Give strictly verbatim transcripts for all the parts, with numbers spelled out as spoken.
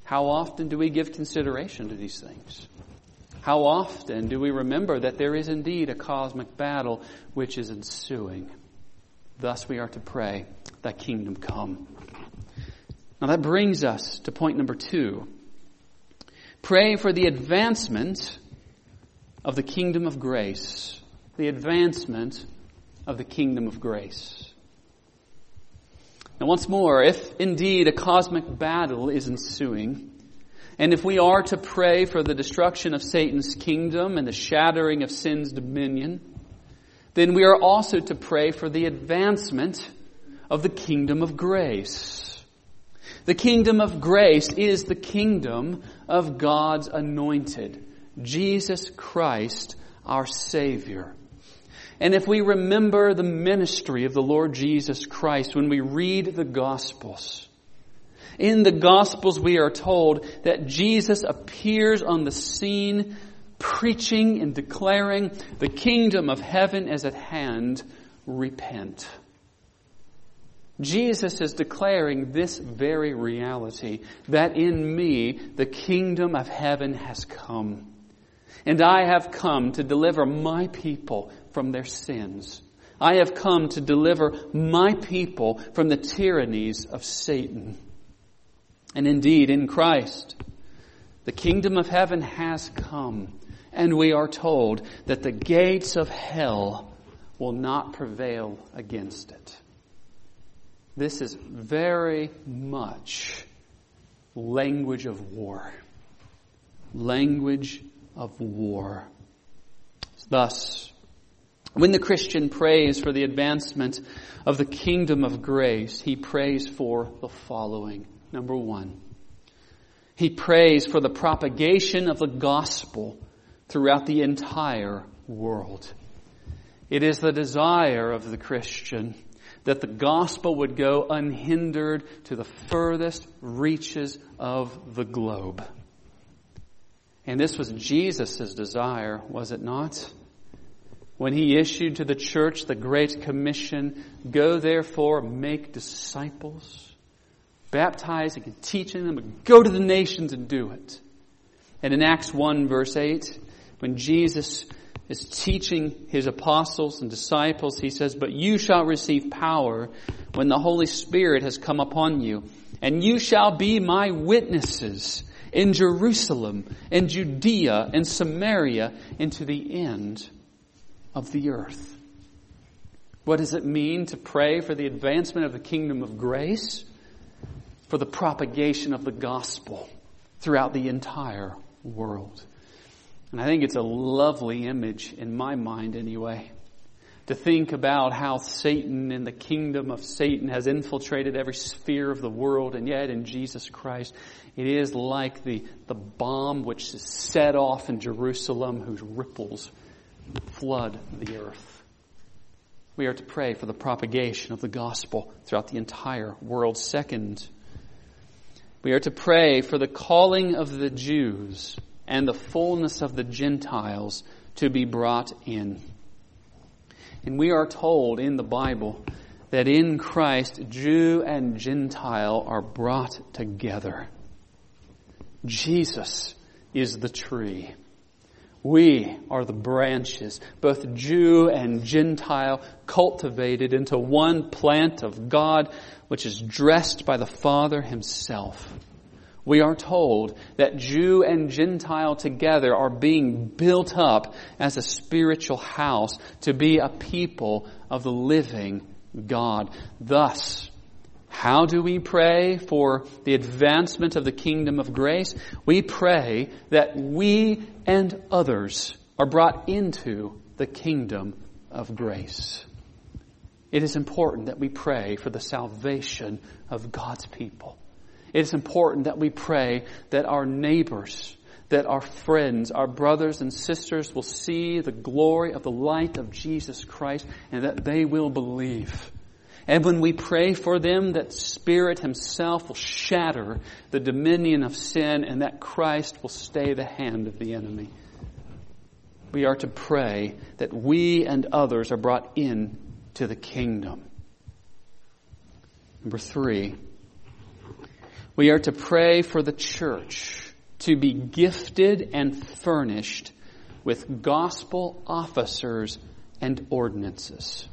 How often do we give consideration to these things? How often do we remember that there is indeed a cosmic battle which is ensuing? Thus we are to pray, thy kingdom come. Now that brings us to point number two. Pray for the advancement of the kingdom of grace. The advancement of the kingdom of grace. Now once more, if indeed a cosmic battle is ensuing, and if we are to pray for the destruction of Satan's kingdom and the shattering of sin's dominion, then we are also to pray for the advancement of the kingdom of grace. The kingdom of grace is the kingdom of God's anointed, Jesus Christ, our Savior. And if we remember the ministry of the Lord Jesus Christ when we read the Gospels, in the Gospels we are told that Jesus appears on the scene preaching and declaring, the kingdom of heaven is at hand, repent. Jesus is declaring this very reality, that in me the kingdom of heaven has come. And I have come to deliver my people from their sins. I have come to deliver my people from the tyrannies of Satan. And indeed, in Christ, the kingdom of heaven has come. And we are told that the gates of hell will not prevail against it. This is very much language of war. Language of war. Thus, when the Christian prays for the advancement of the kingdom of grace, he prays for the following. Number one, he prays for the propagation of the gospel throughout the entire world. It is the desire of the Christian that the gospel would go unhindered to the furthest reaches of the globe. And this was Jesus' desire, was it not? When he issued to the church the Great Commission, go therefore, make disciples, baptizing and teaching them, and go to the nations and do it. And in Acts one verse eight, when Jesus is teaching his apostles and disciples, he says, but you shall receive power when the Holy Spirit has come upon you, and you shall be my witnesses in Jerusalem, in Judea, and Samaria, and to the end of the earth. What does it mean to pray for the advancement of the kingdom of grace? For the propagation of the gospel throughout the entire world. And I think it's a lovely image, in my mind anyway, to think about how Satan and the kingdom of Satan has infiltrated every sphere of the world, and yet in Jesus Christ it is like the, the bomb which is set off in Jerusalem, whose ripples flood the earth. We are to pray for the propagation of the gospel throughout the entire world. Second, we are to pray for the calling of the Jews and the fullness of the Gentiles to be brought in. And we are told in the Bible that in Christ, Jew and Gentile are brought together. Jesus is the tree. We are the branches, both Jew and Gentile, cultivated into one plant of God, which is dressed by the Father himself. We are told that Jew and Gentile together are being built up as a spiritual house to be a people of the living God. Thus, how do we pray for the advancement of the kingdom of grace? We pray that we and others are brought into the kingdom of grace. It is important that we pray for the salvation of God's people. It is important that we pray that our neighbors, that our friends, our brothers and sisters will see the glory of the light of Jesus Christ and that they will believe. And when we pray for them, that Spirit himself will shatter the dominion of sin and that Christ will stay the hand of the enemy. We are to pray that we and others are brought in to the kingdom. Number three, We are to pray for the church to be gifted and furnished with gospel officers and ordinances.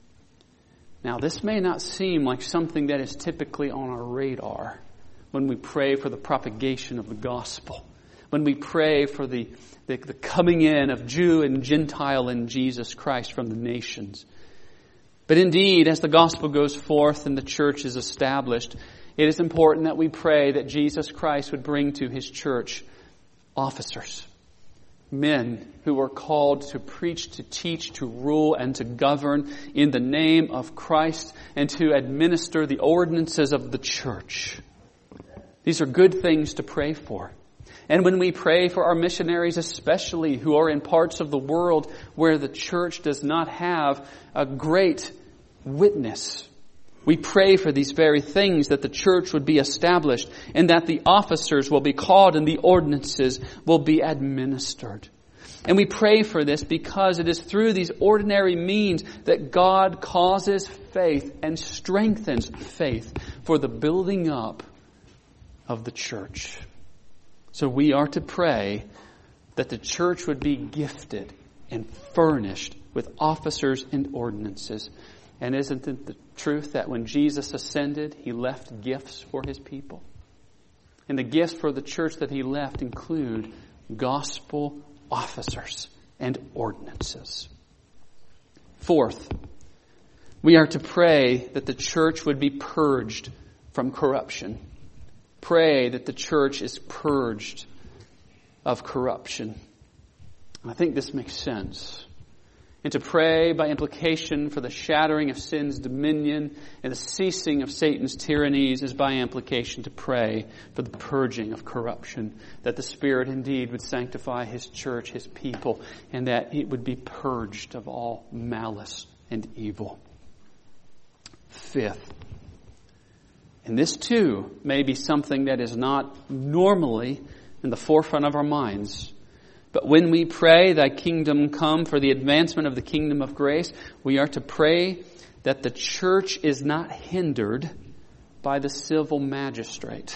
Now, this may not seem like something that is typically on our radar when we pray for the propagation of the gospel, when we pray for the, the, the coming in of Jew and Gentile in Jesus Christ from the nations. But indeed, as the gospel goes forth and the church is established, it is important that we pray that Jesus Christ would bring to His church officers, men who are called to preach, to teach, to rule, and to govern in the name of Christ and to administer the ordinances of the church. These are good things to pray for. And when we pray for our missionaries, especially who are in parts of the world where the church does not have a great witness, we pray for these very things, that the church would be established and that the officers will be called and the ordinances will be administered. And we pray for this because it is through these ordinary means that God causes faith and strengthens faith for the building up of the church. So we are to pray that the church would be gifted and furnished with officers and ordinances. And isn't it the truth that when Jesus ascended, He left gifts for His people? And the gifts for the church that He left include gospel officers and ordinances. Fourth, we are to pray that the church would be purged from corruption. Pray that the church is purged of corruption. I think this makes sense. And to pray by implication for the shattering of sin's dominion and the ceasing of Satan's tyrannies is by implication to pray for the purging of corruption, that the Spirit indeed would sanctify His church, His people, and that it would be purged of all malice and evil. Fifth, and this too may be something that is not normally in the forefront of our minds, but when we pray, Thy kingdom come, for the advancement of the kingdom of grace, we are to pray that the church is not hindered by the civil magistrate.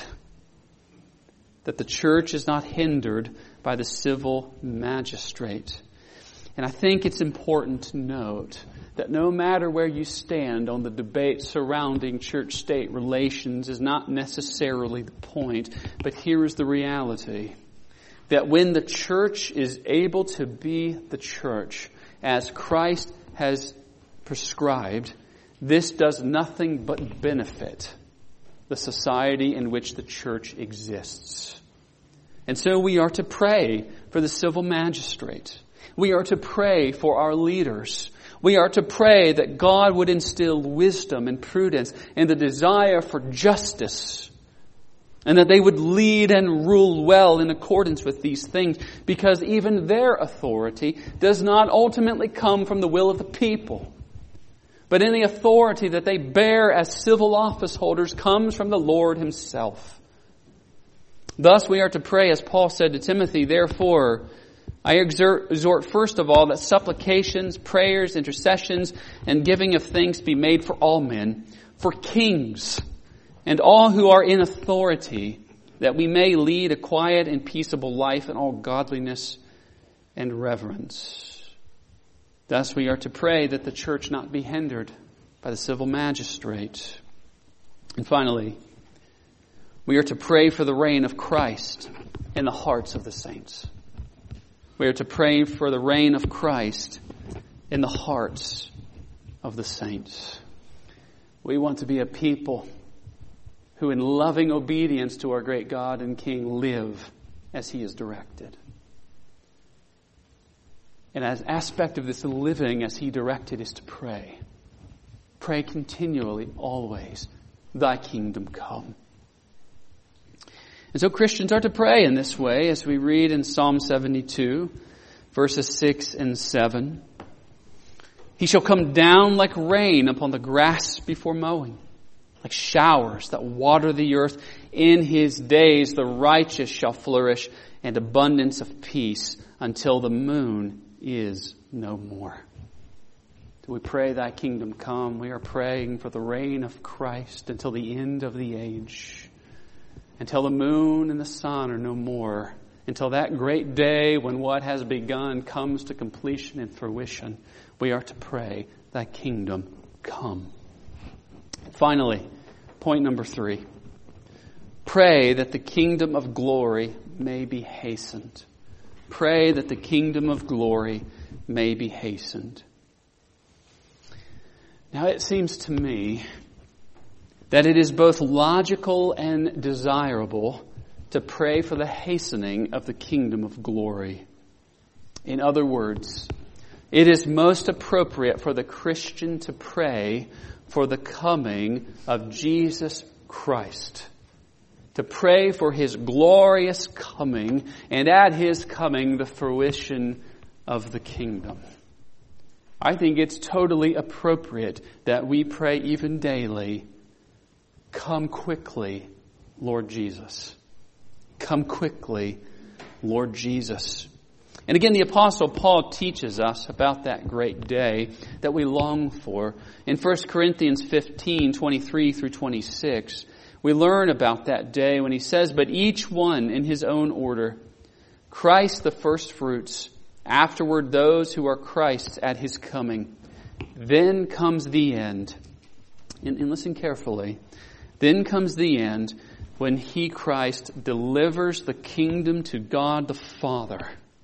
That the church is not hindered by the civil magistrate. And I think it's important to note that no matter where you stand on the debate surrounding church-state relations is not necessarily the point, but here is the reality. That when the church is able to be the church as Christ has prescribed, this does nothing but benefit the society in which the church exists. And so we are to pray for the civil magistrate. We are to pray for our leaders. We are to pray that God would instill wisdom and prudence and the desire for justice, and that they would lead and rule well in accordance with these things, because even their authority does not ultimately come from the will of the people, but any authority that they bear as civil office holders comes from the Lord Himself. Thus we are to pray, as Paul said to Timothy, therefore, I exhort, exhort first of all that supplications, prayers, intercessions, and giving of thanks be made for all men, for kings, and all who are in authority, that we may lead a quiet and peaceable life in all godliness and reverence. Thus we are to pray that the church not be hindered by the civil magistrate. And finally, we are to pray for the reign of Christ in the hearts of the saints. We are to pray for the reign of Christ in the hearts of the saints. We want to be a people who in loving obedience to our great God and King live as He is directed. And as aspect of this living as He directed is to pray. Pray continually, always, Thy kingdom come. And so Christians are to pray in this way, as we read in Psalm seventy-two, verses six and seven. He shall come down like rain upon the grass before mowing, like showers that water the earth. In His days the righteous shall flourish, and abundance of peace until the moon is no more. Do we pray Thy kingdom come? We are praying for the reign of Christ until the end of the age. until the moon and the sun are no more, until that great day when what has begun comes to completion and fruition, we are to pray, Thy kingdom come. Finally, point number three. Pray that the kingdom of glory may be hastened. Pray that the kingdom of glory may be hastened. Now it seems to me that it is both logical and desirable to pray for the hastening of the kingdom of glory. In other words, it is most appropriate for the Christian to pray for the coming of Jesus Christ. To pray for His glorious coming, and at His coming, the fruition of the kingdom. I think it's totally appropriate that we pray even daily, come quickly, Lord Jesus. Come quickly, Lord Jesus. And again, the Apostle Paul teaches us about that great day that we long for. In First Corinthians fifteen, twenty-three through twenty-six, we learn about that day when he says, "But each one in his own order, Christ the first fruits, afterward those who are Christ's at His coming. Then comes the end." And, and listen carefully. Then comes the end when He, Christ, delivers the kingdom to God the Father.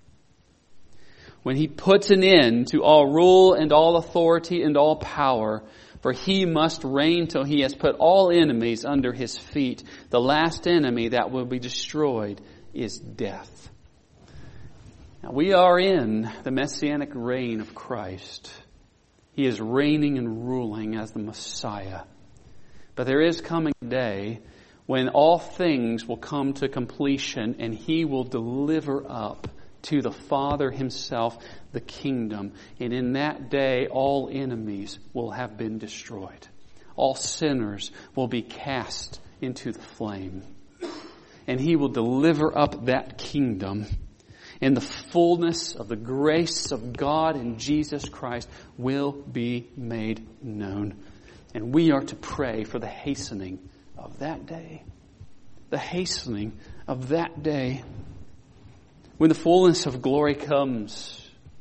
When He puts an end to all rule and all authority and all power, for He must reign till He has put all enemies under His feet. The last enemy that will be destroyed is death. Now, we are in the messianic reign of Christ. He is reigning and ruling as the Messiah. But there is coming a day when all things will come to completion and He will deliver up to the Father Himself the kingdom. And in that day, all enemies will have been destroyed. All sinners will be cast into the flame. And He will deliver up that kingdom. And the fullness of the grace of God in Jesus Christ will be made known. And we are to pray for the hastening of that day. The hastening of that day. When the fullness of glory comes,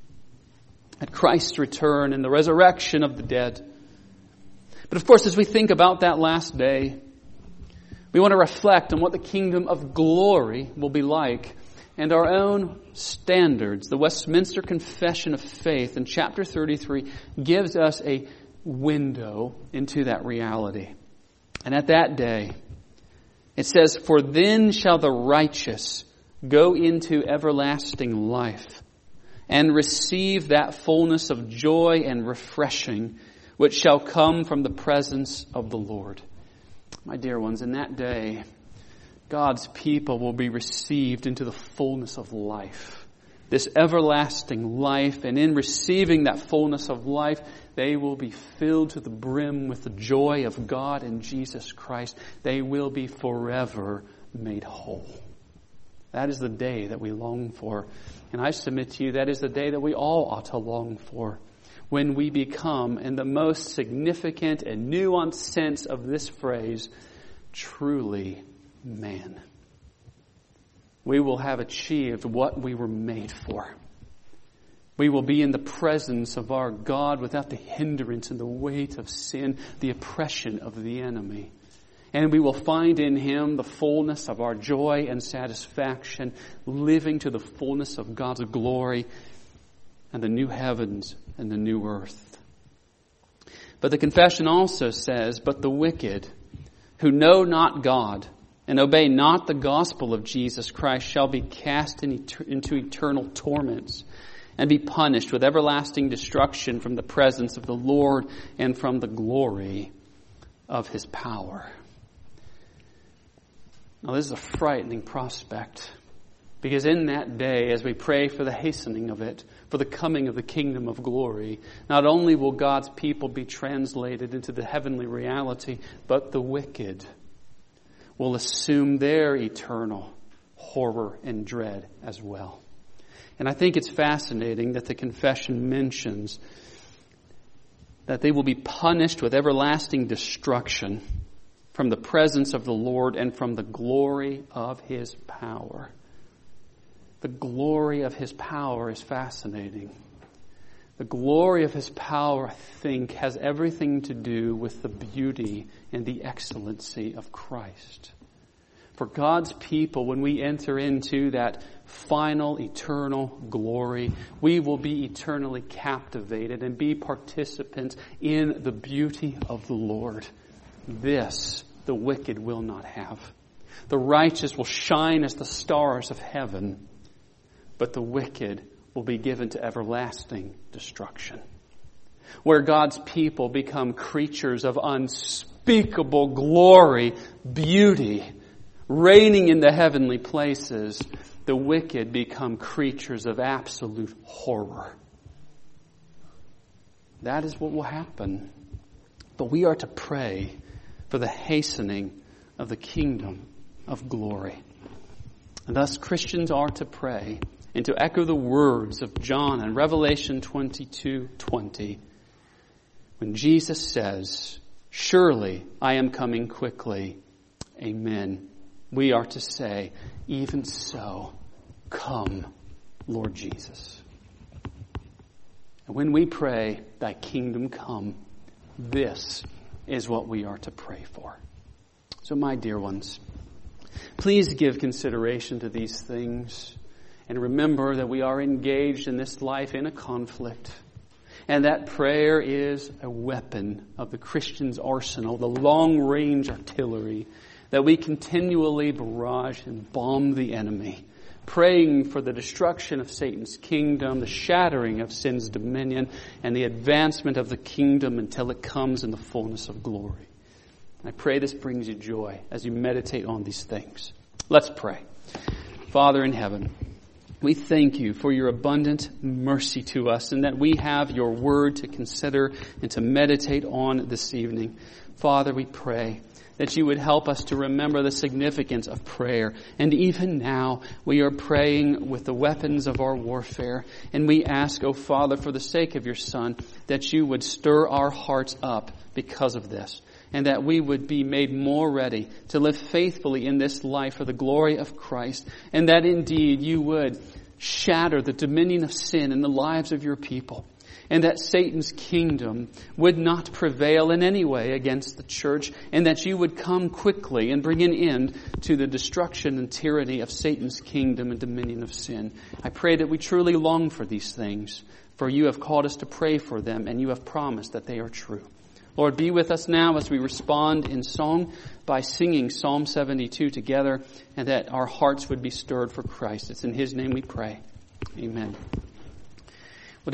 at Christ's return and the resurrection of the dead. But of course, as we think about that last day, we want to reflect on what the kingdom of glory will be like and our own standards. The Westminster Confession of Faith in chapter thirty-three gives us a window into that reality. And at that day, it says, "For then shall the righteous go into everlasting life and receive that fullness of joy and refreshing which shall come from the presence of the Lord." My dear ones, in that day, God's people will be received into the fullness of life. This everlasting life. And in receiving that fullness of life, they will be filled to the brim with the joy of God in Jesus Christ. They will be forever made whole. That is the day that we long for. And I submit to you, that is the day that we all ought to long for. When we become, in the most significant and nuanced sense of this phrase, truly man. We will have achieved what we were made for. We will be in the presence of our God without the hindrance and the weight of sin, the oppression of the enemy. And we will find in Him the fullness of our joy and satisfaction, living to the fullness of God's glory and the new heavens and the new earth. But the confession also says, "But the wicked, who know not God and obey not the gospel of Jesus Christ, shall be cast in et- into eternal torments and be punished with everlasting destruction from the presence of the Lord and from the glory of His power." Now, this is a frightening prospect, because in that day, as we pray for the hastening of it, for the coming of the kingdom of glory, not only will God's people be translated into the heavenly reality, but the wicked will assume their eternal horror and dread as well. And I think it's fascinating that the confession mentions that they will be punished with everlasting destruction from the presence of the Lord and from the glory of His power. The glory of His power is fascinating. The glory of His power, I think, has everything to do with the beauty and the excellency of Christ. For God's people, when we enter into that final eternal glory, we will be eternally captivated and be participants in the beauty of the Lord. This the wicked will not have. The righteous will shine as the stars of heaven, but the wicked will be given to everlasting destruction. Where God's people become creatures of unspeakable glory, beauty, reigning in the heavenly places, the wicked become creatures of absolute horror. That is what will happen. But we are to pray for the hastening of the kingdom of glory. And thus Christians are to pray and to echo the words of John in Revelation twenty-two twenty, when Jesus says, "Surely I am coming quickly." Amen. We are to say, "Even so, come, Lord Jesus." And when we pray, "Thy kingdom come," this is what we are to pray for. So, my dear ones, please give consideration to these things. And remember that we are engaged in this life in a conflict. And that prayer is a weapon of the Christian's arsenal, the long-range artillery, that we continually barrage and bomb the enemy, praying for the destruction of Satan's kingdom, the shattering of sin's dominion, and the advancement of the kingdom until it comes in the fullness of glory. I pray this brings you joy as you meditate on these things. Let's pray. Father in heaven, we thank you for your abundant mercy to us and that we have your word to consider and to meditate on this evening. Father, we pray that you would help us to remember the significance of prayer. And even now, we are praying with the weapons of our warfare. And we ask, O Father, for the sake of your Son, that you would stir our hearts up because of this. And that we would be made more ready to live faithfully in this life for the glory of Christ. And that indeed you would shatter the dominion of sin in the lives of your people. And that Satan's kingdom would not prevail in any way against the church. And that you would come quickly and bring an end to the destruction and tyranny of Satan's kingdom and dominion of sin. I pray that we truly long for these things. For you have called us to pray for them, and you have promised that they are true. Lord, be with us now as we respond in song by singing Psalm seventy-two together, and that our hearts would be stirred for Christ. It's in His name we pray. Amen.